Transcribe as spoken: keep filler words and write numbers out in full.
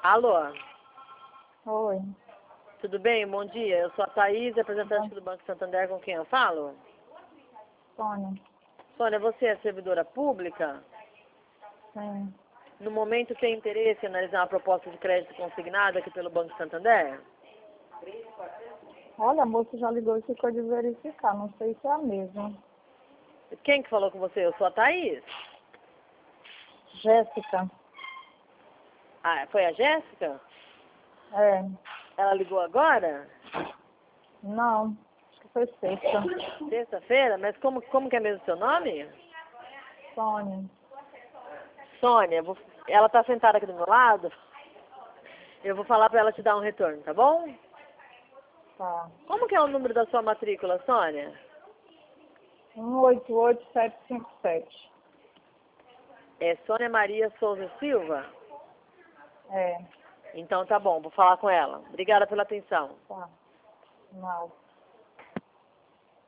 Alô? Oi. Tudo bem? Bom dia. Eu sou a Thaís, representante Bom. do Banco Santander, com quem eu falo? Sônia. Sônia, você é servidora pública? Sim. No momento tem interesse em analisar uma proposta de crédito consignada aqui pelo Banco Santander? Olha, a moça já ligou e ficou de verificar. Não sei se é a mesma. Quem que falou com você? Eu sou a Thaís. Jéssica. Ah, foi a Jéssica? É. Ela ligou agora? Não. Acho que foi sexta. Sexta-feira? Mas como, como que é mesmo o seu nome? Sônia. Sônia, vou- ela está sentada aqui do meu lado. Eu vou falar para ela te dar um retorno, tá bom? Tá. Como que é o número da sua matrícula, Sônia? um oito oito sete cinco sete. É Sônia Maria Souza Silva? É. Então tá bom, vou falar com ela. Obrigada pela atenção. Tá. Não.